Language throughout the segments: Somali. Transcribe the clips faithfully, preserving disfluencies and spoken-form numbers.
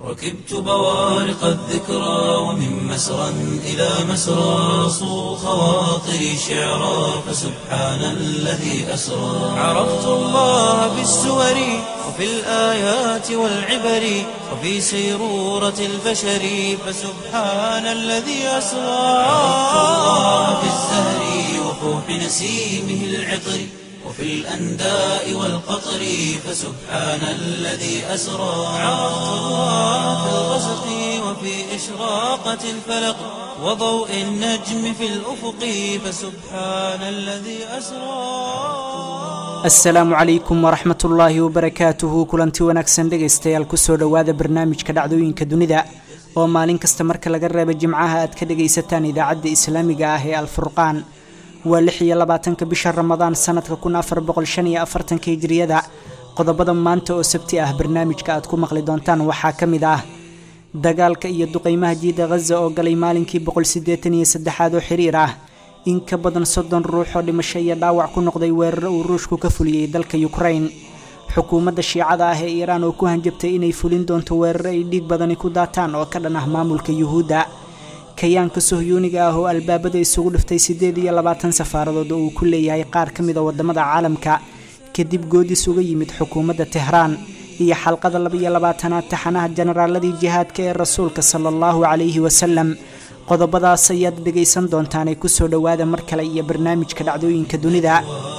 ركبت بوارق الذكرى ومن مسرى إلى مسرى صو خواطري شعرا فسبحان الذي أسرى عرفت الله بالسور وفي الآيات والعبر وفي سيرورة البشر فسبحان الذي أسرى عرفت الله بالزهر وفوح نسيمه العطر وفي الأنداء والقطر فسبحان الذي أسرى عرفت الله في الغسق وفي إشراقة الفلق وضوء النجم في الأفق فسبحان الذي أسرى. السلام عليكم ورحمة الله وبركاته. كلنتي wanaagsan dhageystayaal ku soo dhawaada barnaamijka dhacdooyinka dunida oo maalin kasta marka laga reebo jimcaha aad ka dhageysataan idaacadda islaamiga ah ee Al-Furqaan. waa lix iyo labaatanka bisha Ramadaan sanadka kun afar boqol shan iyo afartan hijriyada. qodobada maanta oo sabti ah barnaamijka aad ku maqli doontaan waxaa kamid ah dagaalka iyo duqeymaha jiida Gaza oo galay maalinkii boqol sideetan iyo saddex oo xiriir ah. in ka badan soddon ruux oo dhimasho iyo dhaawac ku noqday weerar uu Ruushku ka fuliyay dalka Ukraine. xukuumadda Shiicada ah ee Iran oo ku hanjabtay inay fulin doonto weerar ay dhiig badani ku daataan oo ka dhan ah maamulka Yuhuudda. kayaanka Sohyuuniga ah oo albaabada isugu dhiftay sideed iyo labaatan safaaradood oo uu ku leeyahay qaar ka mid ah wadamada caalamka kadib goodis uga yimid xukuumadda Tehran iyo xalqada laba iyo labaatanaad taxanaha generaaladii jihaadka ee rasuulka sallallahu alayhi wasallam. qodobadaas ayaad dhageysan doontaan ee ku soo dhawaada mar kale iyo barnaamijka dhacdooyinka dunida.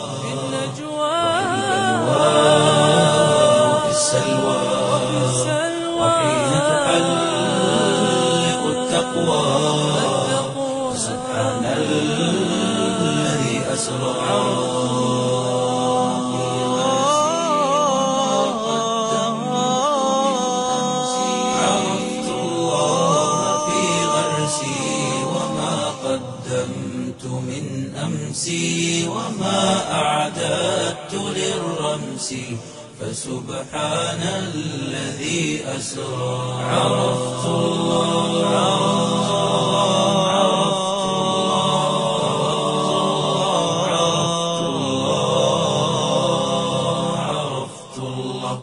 وما أعددت للرمس فسبحان الذي أسرى عرفت الله عرفت الله عرفت الله.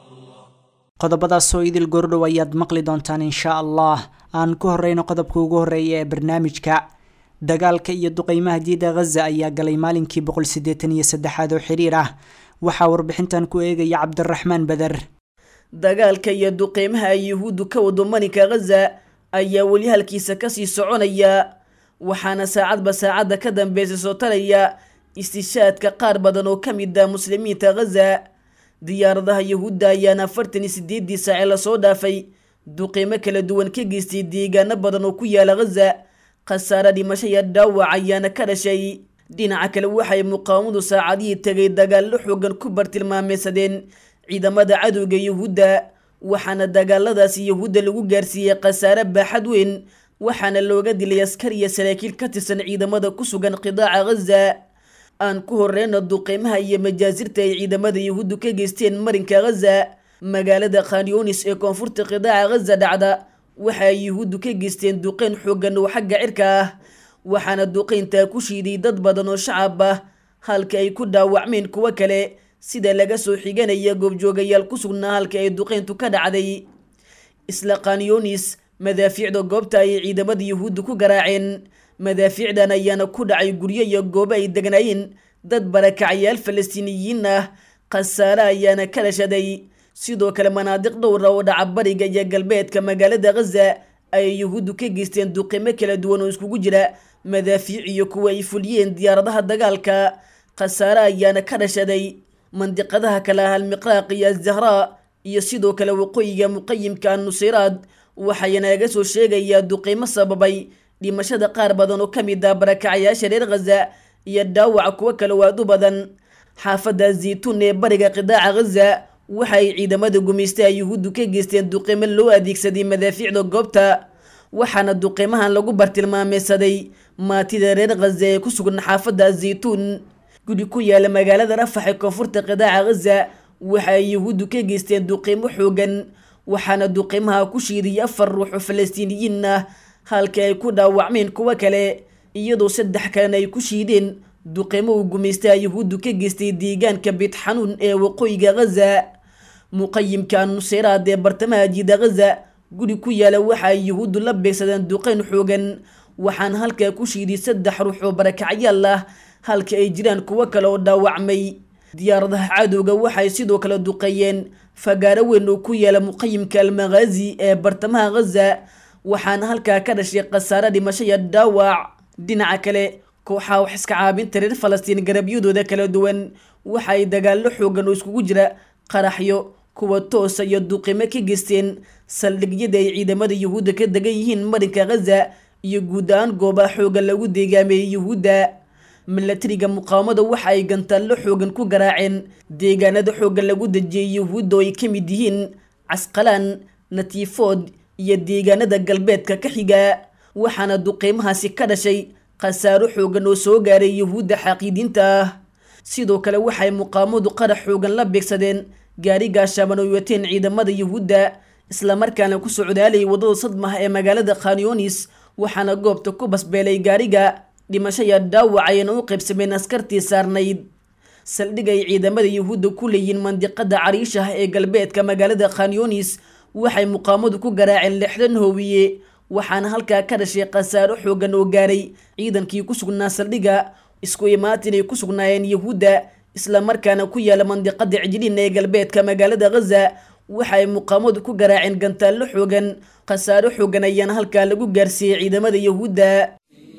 qodobadaas oo idil gordhow ayaad maqli doontaan insha Allah. aan ku horeyno qodobka ugu horeeya ee barnaamijka. dagaalka iyo duqeymaha jiida Gaza ayaa galay maalinkii boqol sideetan iyo saddex oo xiriir ah. waxaa warbixintan ku eegaya Cabdiraxmaan Badar. dagaalka iyo duqeymaha ay Yuhuuddu ka wado marinka Gaza ayaa wali halkiisa ka sii soconaya, waxaana saacadba saacada ka dambeysay soo talaya istishaadka qaar badan oo kamid ah muslimiinta Gaza. diyaaradaha Yuhuudda ayaana afartan iyo sideed saac la soo dhaafay duqeymo kala duwan ka geystay deegaano badan oo ku yaala Gaza. khasaare dhimasho iyo dhaawac ayaana ka dhashay. dhinaca kale waxay muqaawamadu saacadihii tagay dagaallo xoogan ku bartilmaameysadeen ciidamada cadowga Yuhuudda, waxaana dagaaladaasi Yuhuudda lagu gaarsiiyey khasaare baaxad weyn, waxaana looga dilay askar iyo saraakiil ka tirsan ciidamada ku sugan qidaaca Gaza. aan ku horeyno duqeymaha iyo majaasirta ay ciidamada Yuhuuddu ka geysteen marinka Gaza. magaalada Khan Yunis ee koonfurta qidaaca Gaza dhacda waxay Yuhuuddu ka geysteen duqeyn xoogan oo xagga cirka ah, waxaana duqeynta ku shiiday dad badan oo shacab ah halka ay ku dhaawacmeen kuwa kale, sida laga soo xiganaya goobjoogayaal ku sugnaa halka ay duqeyntu ka dhacday. isla Khan Yunis madaafiicda goobta ay ciidamada Yuhuuddu ku garaaceen. madaafiicdan ayaana ku dhacay guryo iyo goobo ay degnaayeen dad barakacyaal Falastiiniyiin ah. khasaare ayaana ka dhashaday. sidoo kale manaadiq dhowr oo dhaca bariga iyo galbeedka magaalada Gaza ay Yuhuuddu ka geysteen duqeymo kala duwan oo iskugu jira madaafiic iyo kuwa ay fuliyeen diyaaradaha dagaalka. khasaare ayaana ka dhashaday mandiqadaha kala ah Al-Miqraaq iyo Az-Zahra iyo sidoo kale waqooyiga muqayimka An-Nusayraad. waxayna laga soo sheegayaa duqeymo sababay dhimashada qaar badan oo kamid ah barakacyaasha reer Gaza iyo dhaawac kuwa kale oo aad u badan. xaafadda Zaytuun ee bariga qidaaca Gaza waxay ciidamada gumeystay Yuhuuddu ka geysteen duqeymo loo adeegsaday madaafiicda goobta, waxaana duqeymahan lagu bartilmaameysaday maatida reer Gaza ee ku sugan xaafadda Zaytuun. gudi ku yaala magaalada Rafah ee koonfurta qidaaca Gaza waxay Yuhuuddu ka geysteen duqeymo xoogan, waxaana duqeymaha ku shiiday afar ruux oo Falastiiniyiin ah halka ay ku dhaawacmeen kuwa kale, iyadoo saddex kalena ay ku shiideen duqeymo uu gumeystay Yuhuuddu ka geystay deegaanka Beit Xanuun ee waqooyiga Gaza. muqayyimka An-Nusayraad ee bartamaha jiida Gaza guri ku yaala waxa ay yuhuuddu la beegsadeen duqeyn xoogan waxaana halkaa ku shiiday saddex ruux oo barakacyaal ah halka ay jiraan kuwo kale oo dhaawacmay diyaaradaha cadowga waxay sidoo kale duqeeyeen fagaaro weyn oo ku yaala muqayimka almaghazi ee bartamaha ghaza waxaana halkaa ka dhashay khasaare dhimasho iyo dhaawac dhinaca kale kooxaha wax iska caabinta reer falastiin garabyadooda kala duwan waxay dagaallo xoogan oo iskugu jira qaraxyo kuwa toosa iyo duqimo ka geysteen saldhigyada ay ciidamada yuhuudda ka degan yihiin marinka ghaza iyo guud ahaan goobaha xoogan lagu deegaameeyey yuhuudda milatariga muqaawamada waxa ay gantaallo xoogan ku garaaceen deegaanada xoogan lagu dejiyey yuhuudda oo ay ka mid yihiin casqalaan natiifood iyo deegaanada galbeedka ka xiga waxaana duqeymahaasi ka dhashay khasaaro xoogan oo soo gaaray yuhuudda xaqiidiinta ah sidoo kale waxay muqaawamadu qarax xoogan la beegsadeen gaari gaashaaban oo wateen ciidamada yuhuudda islamarkaana ku socdaalayay waddada sadmaha ee magaalada khanyonis waxaana goobta ku basbeelay gaariga dhimasho iyo dhaawac ayayna u qaybsameen askartii saarnayd saldhig ay ciidamada yuhuudda ku leeyihiin mandiqada cariishah ee galbeedka magaalada khanyonis waxay muqaawamadu ku garaaceen lixdan hoowiye waxaana halkaa ka dhashay khasaaro xoogan oo gaaray ciidankii ku sugnaa saldhiga isku imaatin ay ku sugnaayeen yuhuudda islamarkaana ku yaala mandiqada cijliin ee galbeedka magaalada ghaza waxay muqaawamadu ku garaaceen gantaallo xoogan khasaaro xoogan ayaana halkaa lagu gaarsiiyey ciidamada yuhuudda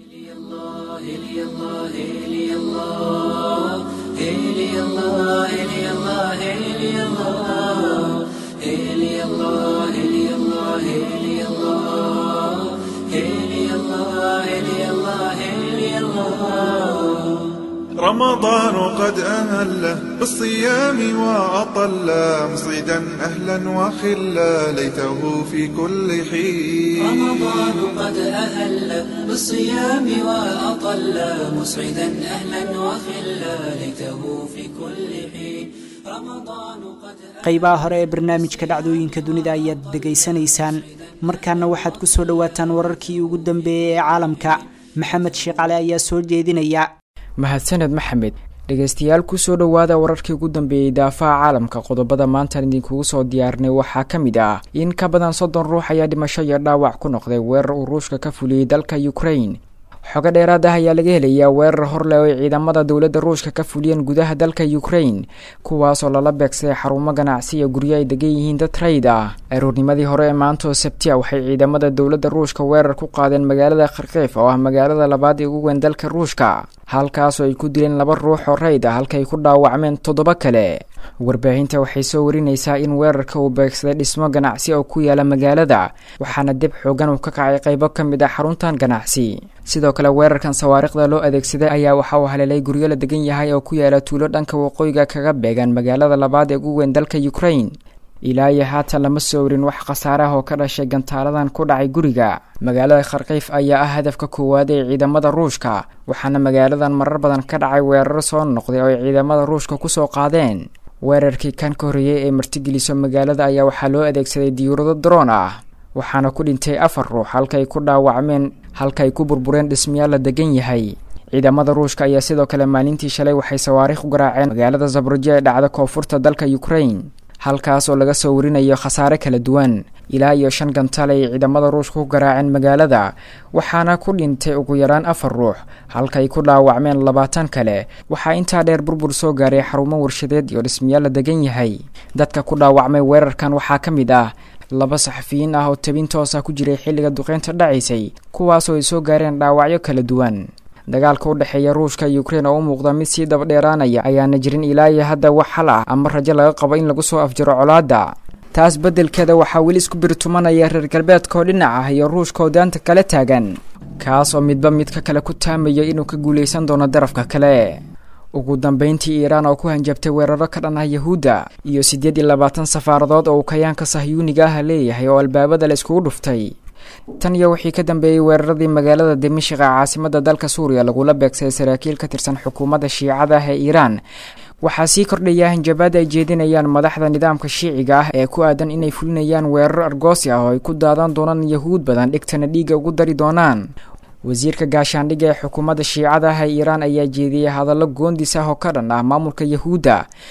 رمضان قد أهل بالصيام وأطل مصيدا أهلا وخلا ليته في كل حين رمضان قد أهل بالصيام وأطل مسعدا أهلا وخلا ليته في كل حين رمضان قد qaybaha hore ee barnaamijka dhacdooyinka dunida ayaad degaysanaysaan markaana waxaad ku soo dhawaataan wararkii ugu dambeeyay ee caalamka maxamed sheekh cali ayaa soo jeedinaya mahadsaned maxamed dhegaystayaal kusoo dhowaada wararkii ugu dambeeyey daafaha caalamka qodobada maantaan idinkugu soo diyaarinay waxaa ka mid ah in ka badan soddon ruux ayaa dhimasho iyo dhaawac ku noqday weerar uu ruushka ka fuliyey dalka ukraine xogo dheeraad ah ayaa laga helayaa weerar horleh oo ay ciidamada dowladda ruushka ka fuliyeen gudaha dalka ukraine kuwaasoo lala beegsaday xarumo ganacsi iyo guryo ay degan yihiin dad rayd ah aroornimadii hore ee maanta oo sabtiya waxay ciidamada dowladda ruushka weerar ku qaadeen magaalada kharkiv oo ah magaalada labaad ee ugu weyn dalka ruushka halkaasoo ay ku dileen laba ruux oo rayd ah halka ay ku dhaawacmeen toddoba kale warbaahinta waxay soo warinaysaa in weerarka uu beegsaday dhismo ganacsi oo ku yaala magaalada waxaana deb xoogan uu ka kacay qaybo ka mid ah xaruntan ganacsi sidoo kale weerarkan sawaariikhda loo adeegsaday ayaa waxa uu haleelay guryo la degan yahay oo ku yaala tuulo dhanka waqooyiga kaga beegan magaalada labaad ee ugu weyn dalka ukraine ilaa iyo haatan lama soo warin wax khasaare ah oo ka dhashay gantaaladan ku dhacay guriga magaalada kharkiv ayaa ah hadafka koowaad ee ciidamada ruushka waxaana magaaladan marar badan ka dhacay weeraro soo noqday oo ay ciidamada ruushka kusoo qaadeen weerarkii kan ka horreeyey ee martigeliso magaalada ayaa waxaa loo adeegsaday diyuurado daroon ah waxaana ku dhintay afar ruux halkaay ku dhaawacmeen halkaay ku burbureen dhismayaal la degan yahay ciidamada ruushka ayaa sidoo kale maalintii shalay waxay sawaariikh u garaaceen magaalada zaborojia ee dhacda koonfurta dalka ukraine halkaas oo laga soo warinayo khasaare kala duwan ilaa iyo shan gantaal ay ciidamada ruushka ku garaaceen magaalada waxaana ku dhintay ugu yaraan afar ruux halkaay ku dhaawacmeen labaatan kale waxaa intaa dheer burbur soo gaaray xarumo warshadeed iyo dhismayaal la degan yahay dadka ku dhaawacmay weerarkan waxaa ka mid ah laba saxafiyiin ah oo tabin toosa ku jiray xilliga duqeynta dhacaysay kuwaasoo ay soo gaareen dhaawacyo kala duwan dagaalka u dhexeeya ruushka iyo ukraine oo u muuqda mid sii daba dheeraanaya ayaana jirin ilaa iyo hadda wax xal ah ama rajo laga qabo in lagu soo afjaro colaadda taas beddelkeeda waxaa weli isku birtumanaya reer galbeedka oo dhinac ah iyo ruushka oo daanta kala taagan kaas oo midba midka kale ku taamaya inuu ka guulaysan doono darafka kale ugu dambeyntii iiraan oo ku hanjabtay weeraro ka dhan ah yahuudda iyo siddeed iyo labaatan safaaradood oo uu kayaanka sahyuuniga ah leeyahay oo albaabada la iskugu dhuftay tan iyo wixii ka dambeeyey weeraradii magaalada dimashq ee caasimada dalka suuriya lagula beegsaday saraakiil ka tirsan xukuumadda shiicada ah ee iiraan waxaa sii kordhaya hanjabaad ay jeedinayaan madaxda nidaamka shiiciga ah ee ku aadan inay fulinayaan weeraro argoosi ah oo ay ku daadan doonaan yahuud badan dhigtana dhiigga ugu dari doonaan wasiirka gaashaandhigga ee xukuumadda shiicada ah ee iiraan ayaa jeediyey hadallo goondis ah oo ka dhan ah maamulka yahuudda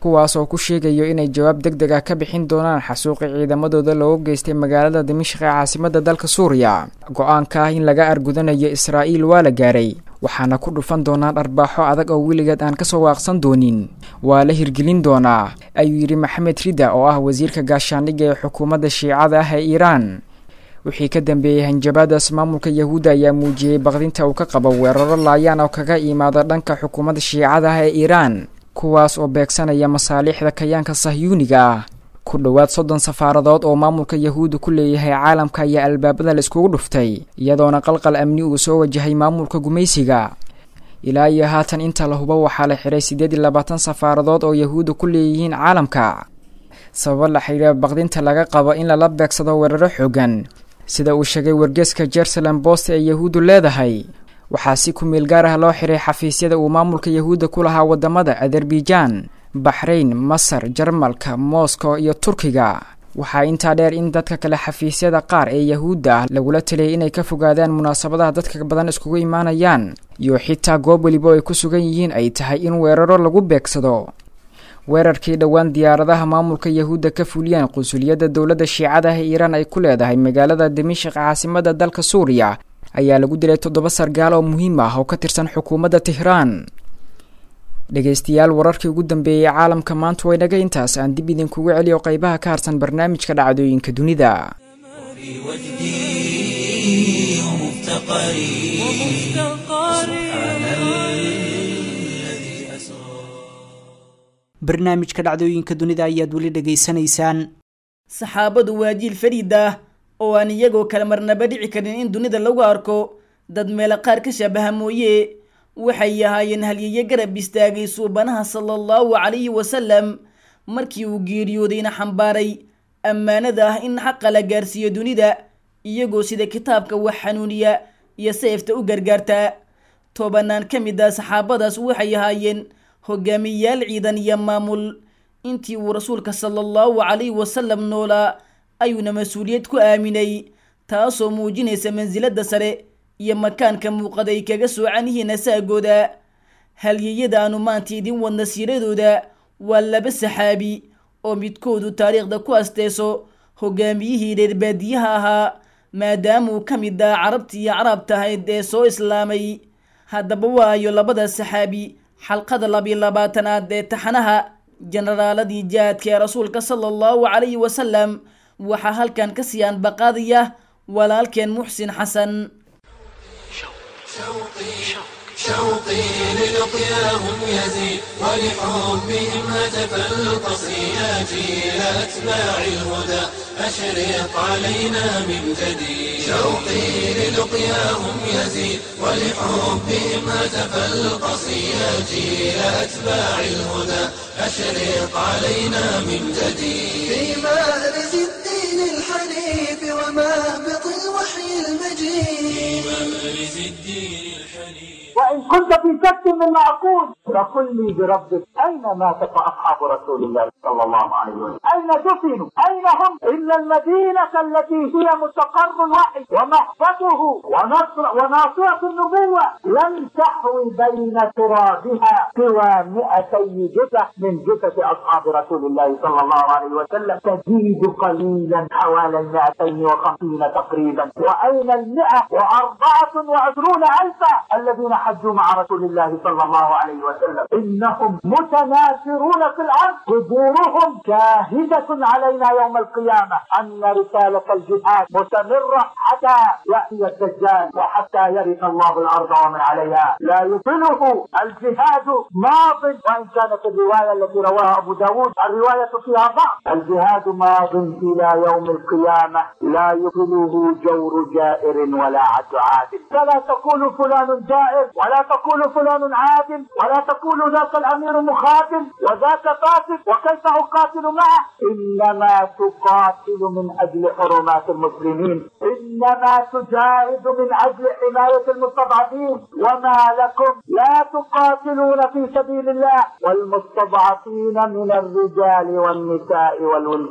kuwaas oo ku sheegayo inay jawaab deg deg ah ka bixin doonaan xasuuqi ciidamadooda looga geystay magaalada dimashq ee caasimada dalka suuriya. go-aanka ah in laga argudanayo israa'iil waa la gaaray, waxaana ku dhufan doonaa dharbaaxo adag oo weligeed aan kasoo waaqsan doonin. waa la hirgelin doonaa, ayuu yidhi maxamed rida oo ah wasiirka gaashaandhigga ee xukuumadda shiicada ah ee iiraan. wixii ka dambeeyey hanjabaadaas, maamulka yahuudda ayaa muujiyey baqdinta uu ka qabo weeraro laayaan oo kaga imaada dhanka xukuumadda shiicada ah ee iiraan, kuwaas oo beegsanaya masaalixda kayaanka sahyuuniga ah. ku dhowaad soddon safaaradood oo maamulka yahuudda ku leeyahay caalamka ayaa albaabada la iskugu dhuftay, iyadoona qalqal amni uu soo wajahay maamulka gumaysiga. ilaa iyo haatan inta la hubo waxaa la xiray siddeed iyo labaatan safaaradood oo yahuudda ku leeyihiin caalamka, sababo la xidhiira baqdinta laga qabo in lala beegsado weeraro xoogan. sida uu sheegay wargeeska jerusalem post ee yahuuddu leedahay, waxaa si ku meel gaar ah loo xiray xafiisyada uu maamulka yahuudda ku lahaa wadamada azerbaijan, baxrayn, masar, jarmalka, moscow iyo turkiga. waxaa intaa dheer in dadka kale xafiisyada qaar ee yahuudda ah lagula taliyay inay ka fogaadaan munaasabadaha dadka badan iskugu imaanayaan, iyo xitaa goob weliba ay ku sugan yihiin ay tahay in weeraro lagu beegsado. weerarkii dhowaan diyaaradaha maamulka yahuudda ka fuliyeen qunsuliyadda dowladda shiicada ah ee iiraan ay ku leedahay magaalada dimashq caasimada dalka suuriya ayaa lagu dilay toddoba sargaal oo muhiim ah oo ka tirsan xukuumadda tehraan. dhegaystayaal, wararkii ugu dambeeyey caalamka maanta way naga intaas. aan dib idinkugu celiyo qaybaha ka harsan barnaamijka dhacdooyinka dunida. barnaamijka dhacdooyinka dunida ayaad weli dhegaysanaysaan. saxaabadu waa jiil fariid ah oo aan iyagoo kale marnaba dhici karin in dunida lagu arko dad meelo qaar ka shabaha mooye. waxay ahaayeen halyeeye garab istaagay suubanaha sala allahu calayhi wasalam markii uu geeriyoodayna xambaaray ammaanada ah in xaqa la gaarsiiyo dunida, iyagoo sida kitaabka wax xanuuniya iyo seefta u gargaartaa. tobanaan ka mid ah saxaabadaas waxay ahaayeen hogaamiyayaal ciidan iyo maamul. intii uu rasuulka sala allahu calayhi wasalam noolaa ayuuna mas-uuliyad ku aaminay, taasoo muujinaysa mansilada sare iyo makaanka muuqada ay kaga soocan yihiin asaagooda. halyeeyada aanu maanta idin wadna siiradooda waa laba saxaabi oo midkoodu taariikhda ku asteeso hogaamiyihii reer baadiyaha ahaa, maadaamauu ka mid ah carabtii iyo caraabta ahayd ee soo islaamay. haddaba waayo labada saxaabi xalqada labiyo labaatanaad ee taxanaha generaaladii jihaadka ee rasuulka sala allahu calayhi wasalam waxaa halkan ka sii anbaqaadaya walaalkeen muxsin xasan. شوقي للقياهم يزيد ولحبهم هتف القصياتي إلى أتباع الهدى أشرق علينا من جديد. شوقي للقياهم يزيد ولحبهم هتف القصياتي إلى أتباع الهدى أشرق علينا من جديد. في مأرز الدين الحنيف ومهبط الوحي المجيد. في مأرز الدين الحنيف. وإن كنت في شك من معقول فقل لي بربك أين مات أصحاب رسول الله صلى الله عليه وسلم؟ أين دفنوا؟ أين هم؟ إن المدينة التي هي مستقر الوحي ومحفظه ونصر وناصرة النبوة لم تحوي بين ترابها سوى مئتي جثة من جثث أصحاب رسول الله صلى الله عليه وسلم، تزيد قليلا حوالي مئتين وخمسين تقريبا. وأين المئة وأربعة وعشرون ألفا الذين حجوا مع رسول الله صلى الله عليه وسلم؟ إنهم متناثرون في الأرض، قبورهم شاهدة علينا يوم القيامة أن رسالة الجهاد مستمرة حتى يأتي الدجال وحتى يرث الله الأرض ومن عليها، لا يطله الجهاد ماض. وإن كانت الرواية التي رواها أبو داود الرواية فيها ضعف، الجهاد ماض إلى يوم القيامة لا يطله جور جائر ولا عدل عادل. فلا تقول فلان جائر ولا تقول فلان عادل ولا تقول ذاك الأمير مخاتل وذاك فاسد وكيف أقاتل معه. إنما تقاتل من أجل حرمات المسلمين، إنما تجاهد من أجل حماية المستضعفين. وما لكم لا تقاتلون في سبيل الله والمستضعفين من الرجال والنساء والولدان.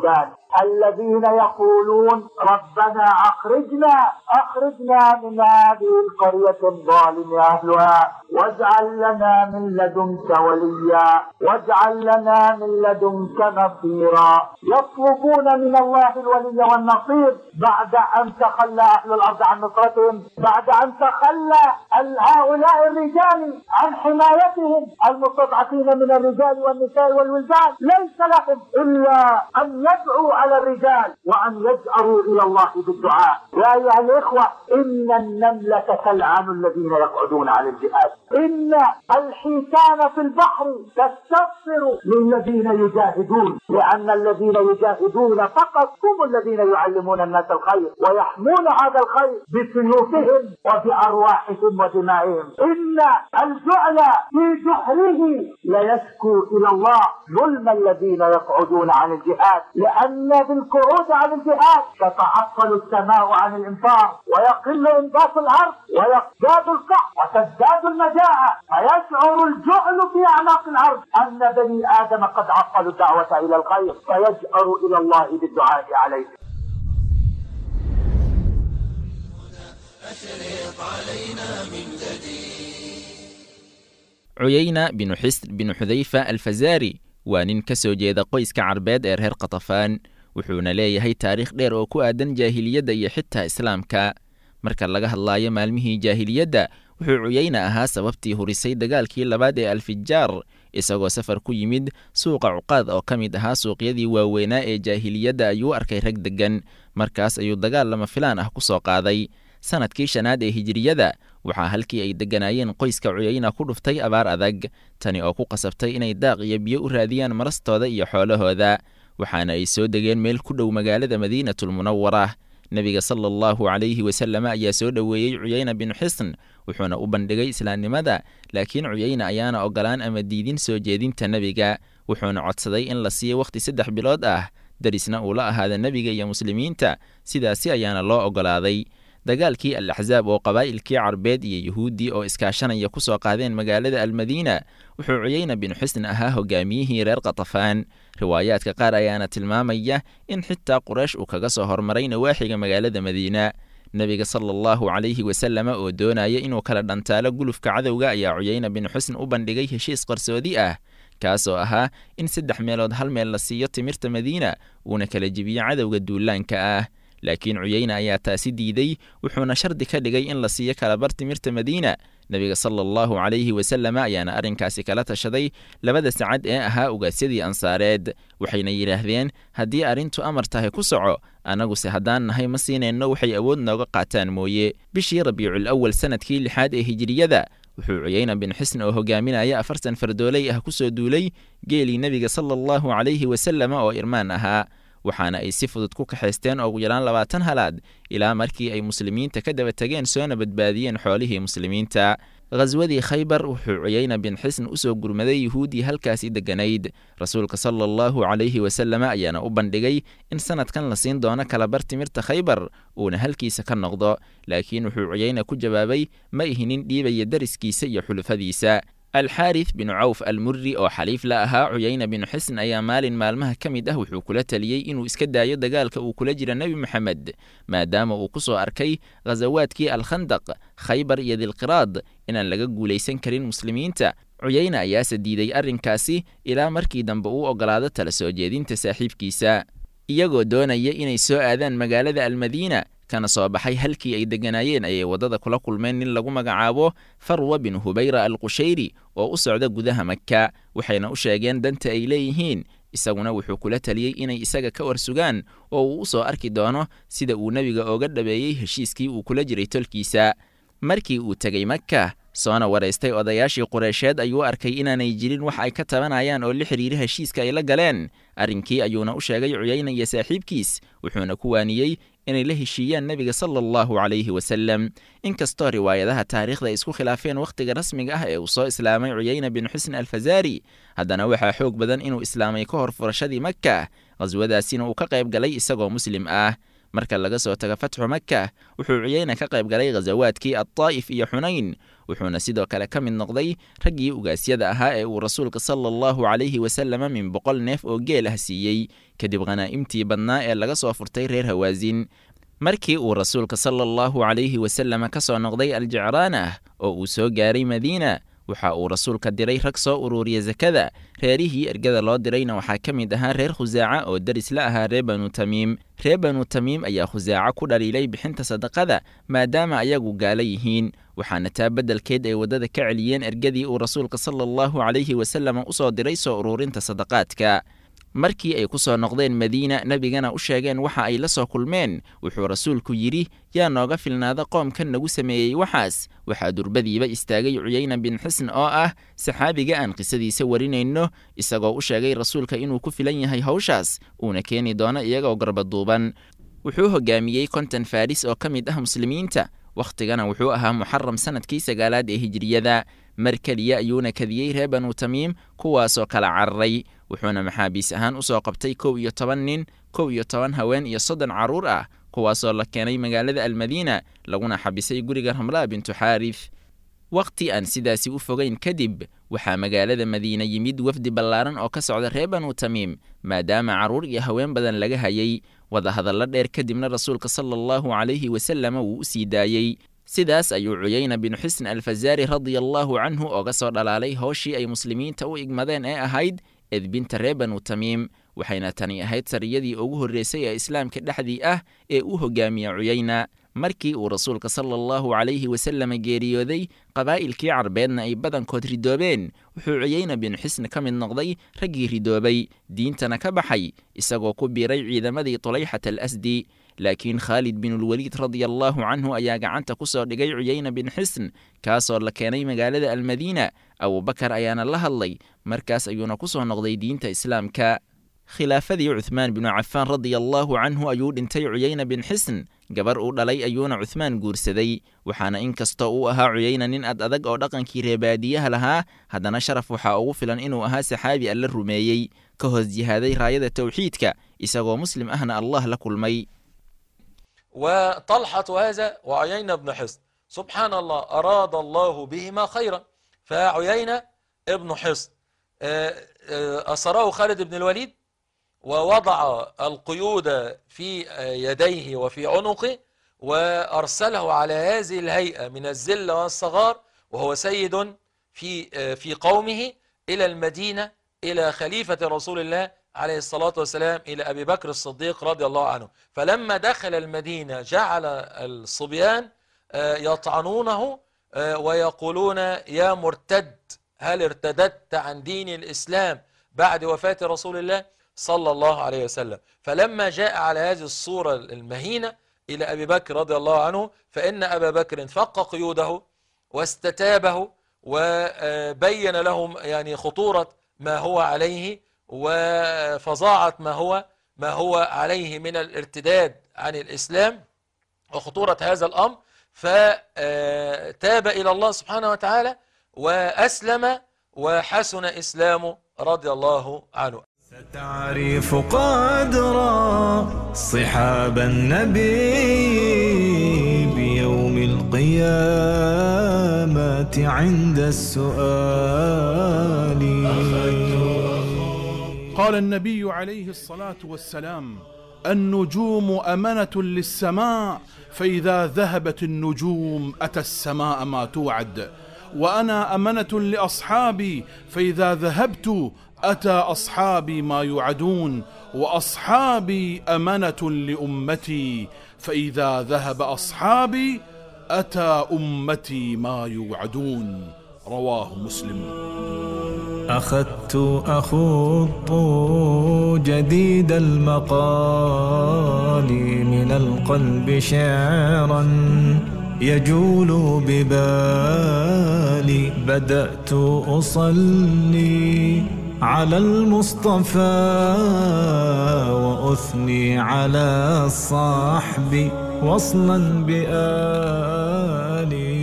الذين يقولون ربنا أخرجنا أخرجنا من هذه القرية الظالم أهلها واجعل لنا من لدنك وليا واجعل لنا من لدنك نصيرا. يطلبون من الله الولي والنصير بعد أن تخلى أهل الأرض عن نصرتهم، بعد أن تخلى هؤلاء الرجال عن حمايتهم المستضعفين من الرجال والنساء والولدان. ليس لهم إلا أن يدعوا على الرجال وأن يجأروا إلى الله بالدعاء. يا أيها الإخوة، إن النملة تلعن الذين يقعدون على الجهاد، إن الحيتان في البحر تستغفر للذين يجاهدون، لأن الذين يجاهدون فقط هم الذين يعلمون الناس الخير ويحمون هذا الخير بسيوفهم وبأرواحهم ودمائهم. إن الجعل في جحره ليشكو إلى الله ظلم الذين يقعدون عن الجهاد، لأن بالقعود عن الجهاد تتعطل السماء عن الإمطار ويقل إنبات الأرض ويزداد القحط وتزداد المجاعة، فيشعر الجعل في أعناق الأرض أن بني آدم قد عطلوا الدعوة إلى الخير، فيجأر إلى الله بالدعاء عليه. أشرق علينا من جديد. cuyayna binu xisr binu xudayfa alfazaari waa nin ka soo jeeda qoyska carbeed ee reer qatafaan, wuxuuna leeyahay taariikh dheer oo ku aadan jaahiliyadda iyo xitaa islaamka. marka laga hadlaayo maalmihii jaahiliyadda, wuxuu cuyayna ahaa sababtii hurisay dagaalkii labaad ee alfijaar, isagoo safar ku yimid suuqa cuqaad oo ka mid ahaa suuqyadii waaweynaa ee jaahiliyadda ayuu arkay rag deggan. markaas ayuu dagaal lama filaan ah ku soo qaaday. sanadkii shanaad ee hijiriyada waxaa halkii ay degganaayeen qoyska cuyayna ku dhuftay abaar adag, tani oo ku qasabtay inay daaq iyo biyo u raadiyaan marastooda iyo xoolahooda, waxaana ay soo degeen meel ku dhow magaalada madiinatulmunawara. nebiga sala allahu calayhi wasallam ayaa soo dhoweeyey cuyayna binu xisn, wuxuuna u bandhigay islaamnimada, laakiin cuyayna ayaana ogolaan ama diidin soo jeedinta nebiga, wuxuuna codsaday in la siiyo wakhti saddex bilood ah, darisna uu la ahaada nebiga iyo muslimiinta, sidaasi ayaana loo ogolaaday. dagaalkii al-axzaab oo qabaa'ilkii carbeed iyo yuhuuddii oo iskaashanaya ku soo qaadeen magaalada almadiina, wuxuu cuyayna binu xisn ahaa hogaamiyihii reer qatafaan. riwaayaadka qaar ayaana tilmaamaya in xitaa quraysh uu kaga soo hormaray nawaaxiga magaalada madiina. nebiga sala allahu calayhi wasallam oo doonaya inuu kala dhantaalo gulufka cadowga ayaa cuyayna binu xisn u bandhigay heshiis qarsoodi ah, kaasoo ahaa in saddex meelood hal meel la siiyo timirta madiina, uuna kala jibiyo cadowga duulaanka ah. laakiin cuyayna ayaa taasi diiday, wuxuuna shardi ka dhigay in la siiyo kalabar timirta madiina. nebiga sala allahu calayhi wasallam ayaana arrinkaasi kala tashaday labada sacad ee ahaa ugaasyadii ansaareed, waxayna yidhaahdeen haddii arrintu amar tahay ku soco, annaguse haddaan nahay ma siinayno waxay awood nooga qaataan mooye. bishii rabiicul awal sanadkii lixaad ee hijiriyada wuxuu cuyayna bin xisn oo hogaaminaya afartan fardooley ah ku soo duulay geelii nebiga sala allahu calayhi wasallam oo irmaan ahaa, waxaana ay si fudud ku kaxaysteen ugu yaraan labaatan halaad ilaa markii ay muslimiinta ka daba tageen soona badbaadiyeen xoolihii muslimiinta. ghaswadii khaybar wuxuu cuyayna bin xisn u soo gurmaday yuhuuddii halkaasi degganayd. rasuulka sala allahu calayhi wasallam ayaana u bandhigay in sanadkan la siin doono kalabar timirta khaybar, uuna halkiisa ka noqdo, laakiin wuxuu cuyayna ku jawaabay ma ihinin dhiibaya dariskiisa iyo xulufadiisa. alxaarith binu cawf almurri oo xaliif la ahaa cuyayna binu xisn ayaa maalin maalmaha ka mid ah wuxuu kula taliyey inuu iska daayo dagaalka uu kula jira nebi moxamed, maadaama uu ku soo arkay ghasawaadkii alkhandaq, khaybar iyo dilqiraad inaan laga guulaysan karin muslimiinta. cuyayna ayaase diiday arrinkaasi ilaa markii dambe uu ogolaado tala soo jeedinta saaxiibkiisa. iyagoo doonaya inay soo aadaan magaalada almadiina kana soo baxay halkii ay degganaayeen ayay waddada kula kulmeen nin lagu magacaabo farwa bin hubayra alqushayri oo u socda gudaha makka, waxayna u sheegeen danta ay leeyihiin. isaguna wuxuu kula taliyey inay isaga ka warsugaan oo uu u soo arki doono sida uu nebiga ooga dhabeeyey heshiiskii uu kula jiray tolkiisa. markii uu tegey makka soona waraystay odayaashii qureysheed ayuu arkay inaanay jirin wax ay ka tabanayaan oo la xiriira heshiiska ay la galeen. arrinkii ayuuna u sheegay cuyayna iyo saaxiibkiis, wuxuuna ku waaniyey inay la heshiiyaan nebiga sala allahu calayhi wasallam. inkastoo riwaayadaha taariikhda ay isku khilaafeen wakhtiga rasmiga ah ee uu soo islaamay cuyayna binu xisn alfazaari, haddana waxaa xoog badan inuu islaamay ka hor furashadii makka, ghaswadaasina uu ka qayb galay isagoo muslim ah. marka laga soo tago fatxu maka wuxuu cuyayna ka qayb galay ghasawaadkii addaa'if iyo xunayn wuxuuna sidoo kale ka mid noqday raggii ugaasyada ahaa ee uu rasuulka sala allahu calayhi wasalama min boqol neef oo geel ah siiyey kadib khanaa'imtii badnaa ee laga soo furtay reer hawaasin markii uu rasuulka sala allahu calayhi wasalama ka soo noqday aljicraanah oo uu soo gaaray madiina waxa uu rasuulka diray rag soo ururiya sakada reerihii ergada loo dirayna waxaa ka mid ahaa reer khusaaca oo daris la ahaa reer banu tamiim reer banu tamiim ayaa khusaaca ku dhaliilay bixinta sadaqada maadaama ayagu gaala yihiin waxaana taa beddelkeed ay waddada ka celiyeen ergadii uu rasuulka sala allahu calayhi wasalama u soo diray soo ururinta sadaqaadka markii ay ku soo noqdeen madiina nebigana u sheegeen waxa ay la soo kulmeen wuxuu rasuulku yidhi yaa nooga filnaada qoomkan nagu sameeyey waxaas waxaa durbadiiba istaagay cuyayna bin xisn oo ah saxaabiga aan qisadiisa warinayno isagoo u sheegay rasuulka inuu ku filan yahay hawshaas uuna keeni doono iyagoo garbaduuban wuxuu hoggaamiyey konton faaris oo ka mid ah muslimiinta wakhtigana wuxuu ahaa muxaram sanadkii sagaalaad ee hijriyada mar keliya ayuuna kadiyey reer banu tamiim kuwaasoo kala cararay wuxuuna maxaabiis ahaan u soo qabtay kow iyo toban nin kow iyo toban haween iyo soddon carruur ah kuwaasoo la keenay magaalada almadiina laguna xabisay guriga ramlaa bintu xaarif wakhti aan sidaasi u fogayn kadib waxaa magaalada madiina yimid wafdi ballaaran oo ka socda reer banu tamiim maadaama carruur iyo haween badan laga hayay wadahadallo dheer kadibna rasuulka sala allahu calayhi wasalama wuu u sii daayey sidaas ayuu cuyayna binu xisn alfazaari radia allaahu canhu ooga soo dhalaalay howshii ay muslimiinta u igmadeen ee ahayd edbinta reer banu tamiim waxayna tani ahayd sariyadii ugu horreysay ee islaamka dhexdii ah ee u hoggaamiya cuyayna markii uu rasuulka sala allahu calayhi wasalama geeriyooday qabaa'ilkii carbeedna ay badankood ridoobeen wuxuu cuyayna binu xisn ka mid noqday raggii ridoobay diintana ka baxay isagoo ku biiray ciidamadii tulayxat al asdi laakiin khaalid binulwaliid radia allaahu canhu ayaa gacanta ku soo dhigay cuyayna bin xisn kaasoo la keenay magaalada almadiina abubakar ayaana la hadlay markaas ayuuna ku soo noqday diinta islaamka khilaafadii cuhmaan binu cafaan radia allaahu canhu ayuu dhintay cuyayna bin xisn gabar uu dhalay ayuuna cuhmaan guursaday waxaana inkastoo uu ahaa cuyayna nin ad adag oo dhaqankii reebaadiyaha lahaa haddana sharaf waxaa ugu filan inuu ahaa saxaabi alla rumeeyey ka hoos jihaaday raayada tawxiidka isagoo muslim ahna allah la kulmay وطلحة هذا وعيينة بن حصن سبحان الله أراد الله بهما خيرا فعيينة ابن حصن أسره خالد بن الوليد ووضع القيود في يديه وفي عنقه وأرسله على هذه الهيئة من الذل والصغار وهو سيد في في قومه إلى المدينة إلى خليفة رسول الله عليه الصلاة والسلام إلى أبي بكر الصديق رضي الله عنه فلما دخل المدينة جعل الصبيان يطعنونه ويقولون يا مرتد هل ارتدت عن دين الإسلام بعد وفاة رسول الله صلى الله عليه وسلم فلما جاء على هذه الصورة المهينة إلى أبي بكر رضي الله عنه فإن أبا بكر فق قيوده واستتابه وبين لهم يعني خطورة ما هو عليه وفظاعة ما هو ما هو عليه من الارتداد عن الإسلام وخطورة هذا الأمر فتاب إلى الله سبحانه وتعالى وأسلم وحسن إسلامه رضي الله عنه. ستعرف قدر صحاب النبي بيوم القيامة عند السؤال. قال النبي عليه الصلاة والسلام: النجوم أمنة للسماء، فإذا ذهبت النجوم أتى السماء ما توعد، وأنا أمنة لأصحابي، فإذا ذهبت أتى أصحابي ما يوعدون، وأصحابي أمنة لأمتي، فإذا ذهب أصحابي أتى أمتي ما يوعدون. رواه مسلم. أخذت أخوض جديد المقال من القلب شعرا يجول ببالي، بدأت أصلي على المصطفى وأثني على الصحب وصلا بآلي.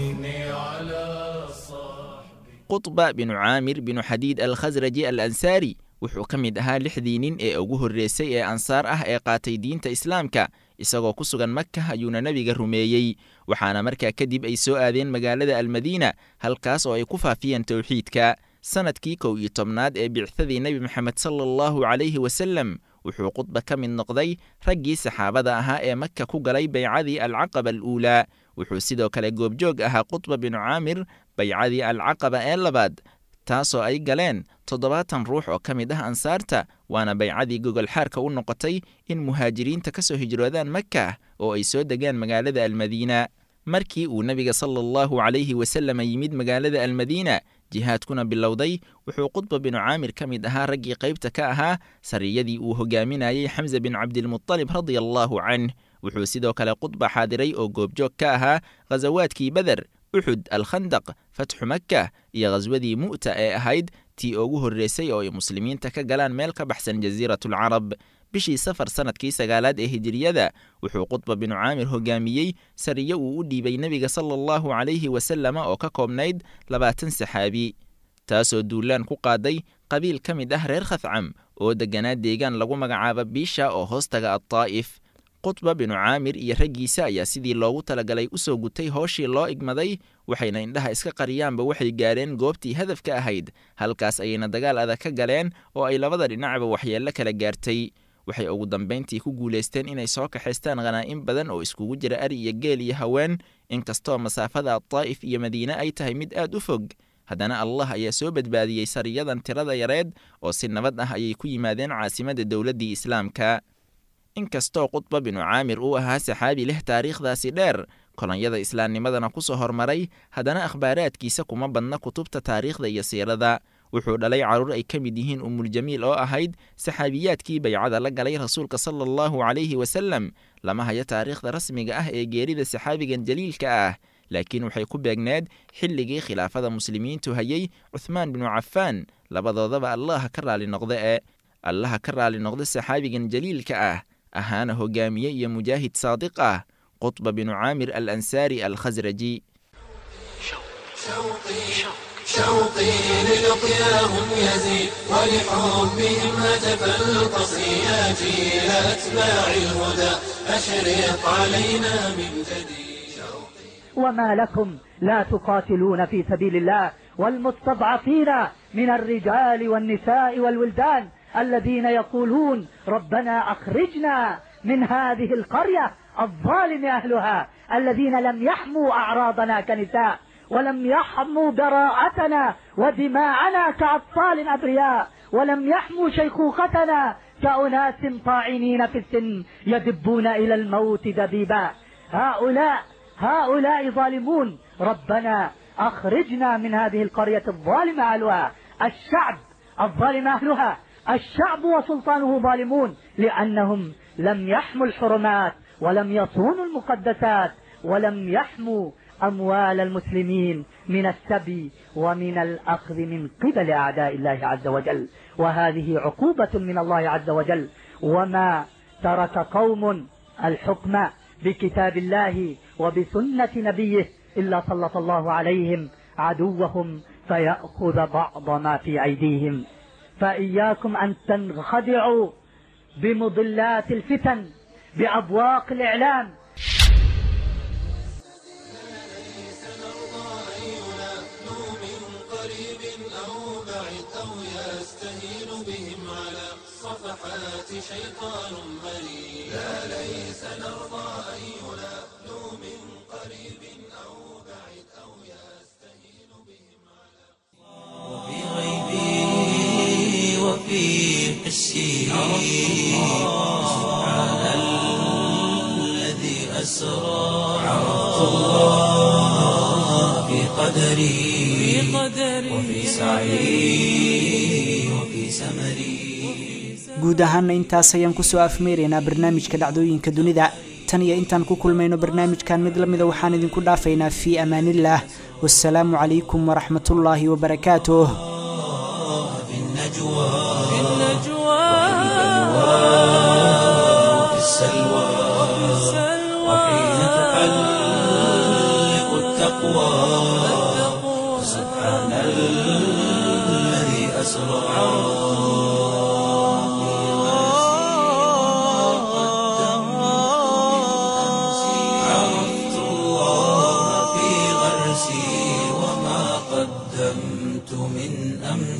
qutba binu caamir binu xadiid alkhasraji al ansaari wuxuu ka mid ahaa lixdii nin ee ugu horreysay ee ansaar ah ee qaatay diinta islaamka isagoo ku sugan maka ayuuna nebiga rumeeyey waxaana markaa kadib ay soo aadeen magaalada almadiina halkaas oo ay ku faafiyeen towxiidka sanadkii kow iyo tobnaad ee bicthadii nebi moxamed sala allahu calayhi wasallam wuxuu khudba ka mid noqday raggii saxaabada ahaa ee maka ku galay baycadii alcaqaba aluulaa wuxuu sidoo kale goobjoog ahaa khudba binu caamir baycadii alcaqaba ee labaad taasoo ay galeen toddobaatan ruux oo ka mid ah ansaarta waana baycadii gogolxaarka u noqotay in muhaajiriinta ka soo hijroodaan maka oo ay soo degaan magaalada almadiina markii uu nebiga sala allahu calayhi wasallam yimid magaalada almadiina jihaadkuna bilowday wuxuu khudba binu caamir ka mid ahaa raggii qaybta ka ahaa sariyadii uu hogaaminayey xamse bin cabdilmutalib radia allahu canh wuxuu sidoo kale khudba xaadiray oo goobjoog ka ahaa ghasawaadkii beder uxud alkhandaq fatxu maka iyo ghaswadii mu'ta ee ahayd tii ugu horreysay oo ay muslimiinta ka galaan meel ka baxsan jasiiratulcarab bishii safar sanadkii sagaalaad ee hijiriyada wuxuu khudba binu caamir hogaamiyey sariyo uu u dhiibay nebiga sala allahu calayhi wasalama oo ka koobnayd labaatan saxaabi taasoo duulaan ku qaaday qabiil ka mid ah reer khadcam oo degganaa deegaan lagu magacaabo biisha oo hoostaga addaa'if khudba binu caamir iyo raggiisa ayaa sidii loogu talagalay u soo gutay hooshii loo igmaday waxayna indhaha iska qariyaanba waxay gaadheen goobtii hadafka ahayd halkaas ayayna dagaal adag ka galeen oo ay labada dhinacba waxyeello kala gaartay waxay ugu dambayntii ku guulaysteen inay soo kaxaystaan khanaa'in badan oo iskugu jira ari iyo geel iyo haween inkastoo masaafada addaa'if iyo madiine ay tahay mid aad u fog haddana allah ayaa soo badbaadiyey sariyadan tirada yareed oo si nabad ah ayay ku yimaadeen caasimadda dowladdii islaamka inkastoo khudba binu caamir uu ahaa saxaabi leh taariikhdaasi dheer kolonyada islaamnimadana ku soo hormaray haddana akhbaaraadkiisa kuma badna kutubta taariikhda iyo siirada wuxuu dhalay carruur ay ka mid yihiin umuljamiil oo ahayd saxaabiyaadkii baycada la galay rasuulka sala allahu calayhi wasallam lama hayo taariikhda rasmiga ah ee geerida saxaabigan jaliilka ah laakiin waxay ku beegneed xilligii khilaafada muslimiintu hayey cuthmaan binu cafaan labadoodaba allaha ka raali noqda ee allaha ka raali noqda saxaabigan jaliilka ah ahaana hogaamiye iyo mujaahid saadiq ah khudba binu caamir alansaari alkhasraji شوقي للقياهم يزيد ولحبهم هتف القصيات إلى أتباع الهدى أشرق علينا من جديد وما لكم لا تقاتلون في سبيل الله والمستضعفين من الرجال والنساء والولدان الذين يقولون ربنا أخرجنا من هذه القرية الظالم أهلها الذين لم يحموا أعراضنا كنساء ولم يحموا براءتنا ودماءنا كأطفال أبرياء ولم يحموا شيخوختنا كأناس طاعنين في السن يدبون إلى الموت دبيبا هؤلاء هؤلاء ظالمون ربنا أخرجنا من هذه القرية الظالمة أهلها الشعب الظالم أهلها الشعب وسلطانه ظالمون لأنهم لم يحموا الحرمات ولم يصونوا المقدسات ولم يحموا أموال المسلمين من السبي ومن الأخذ من قبل أعداء الله عز وجل وهذه عقوبة من الله عز وجل وما ترك قوم الحكم بكتاب الله وبسنة نبيه إلا سلط الله عليهم عدوهم فيأخذ بعض ما في أيديهم فإياكم أن تنخدعوا بمضلات الفتن بأبواق الإعلام شيطان مريد لا ليس نرضى أن ينالوا من قريب أو بعيد أو يستهين بهم على وفي غيبي وفي حسي سبحان الذي أسرى عرفت الله في قدري وفي سعي وفي سمري guud ahaana intaas ayaan ku soo afmeeraynaa barnaamijka dhacdooyinka dunida tan iyo intaan ku kulmayno barnaamijkan mid la mida waxaan idinku dhaafaynaa fii amaanillaah wassalaamu calaykum waraxmatullaahi wabarakaatuh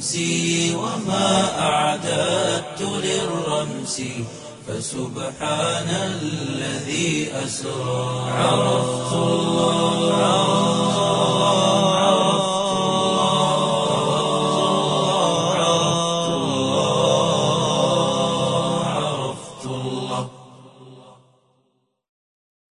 أمسي وما أعددت للرمس فسبحان الذي أسرى عرفت الله